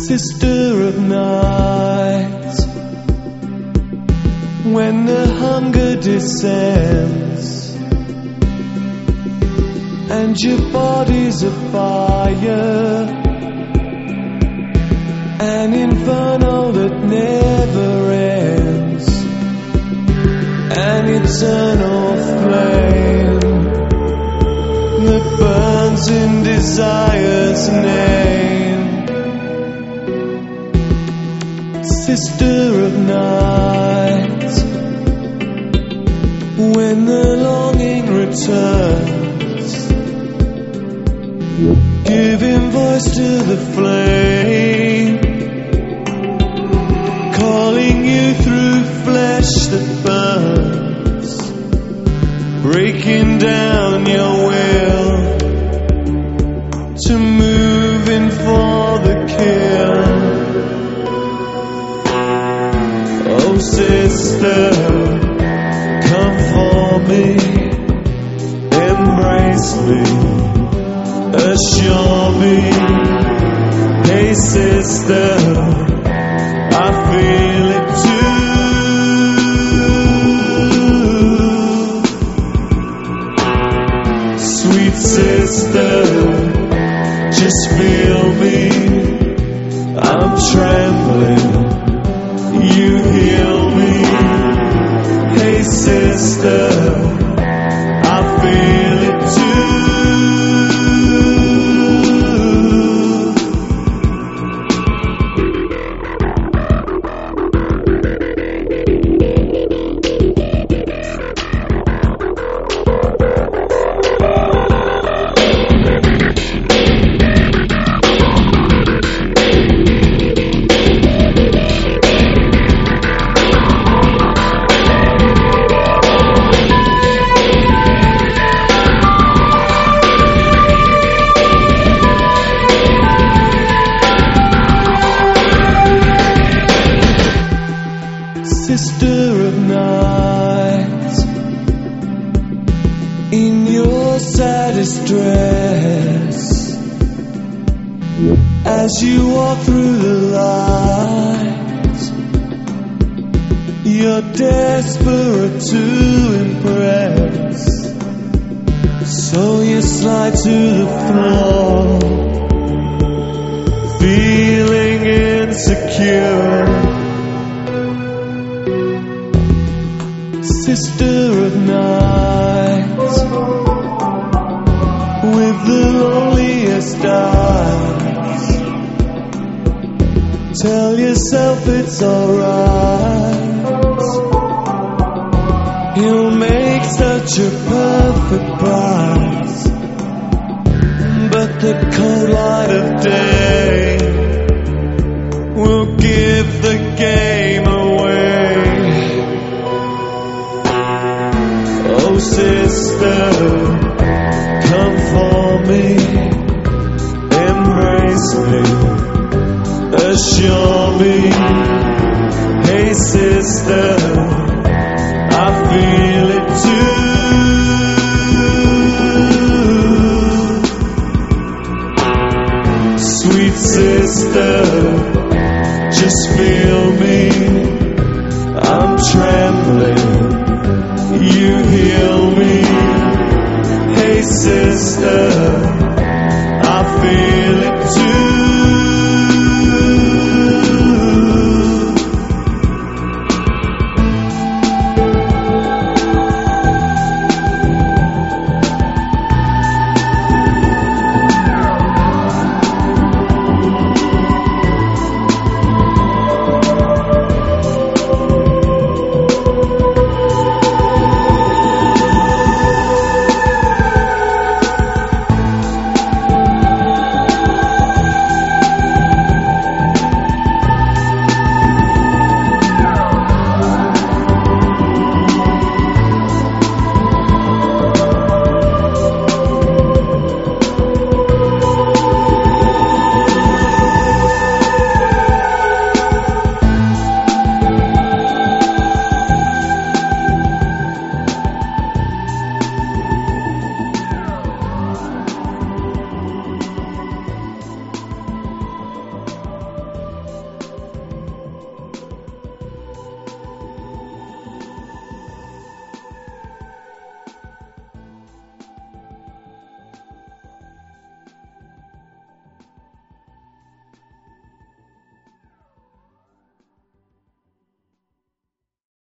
Sister of night, when the hunger descends and your body's a fire, an inferno that never ends, an eternal flame that burns in desire's name. Sister of night, when the longing returns, giving voice to the flame, calling you through flesh that burns, breaking down your will to move in for the kill. Oh sister, come for me, embrace me, assure me. Hey sister, I feel it too. Sweet sister, just feel me, I'm trembling, you heal me. Hey sister, I feel it too. Sister of night, in your saddest dress, as you walk through the light, you're desperate to impress, so you slide to the floor, feeling insecure. Sister of night, with the loneliest eyes, tell yourself it's alright. He'll make such a perfect prize, but the cold light of day will give the game away. Oh sister, come for me, embrace me, assure me. Hey sister, I feel it too. Sweet sister, just feel me, I'm trembling, you heal me. Hey sister, I feel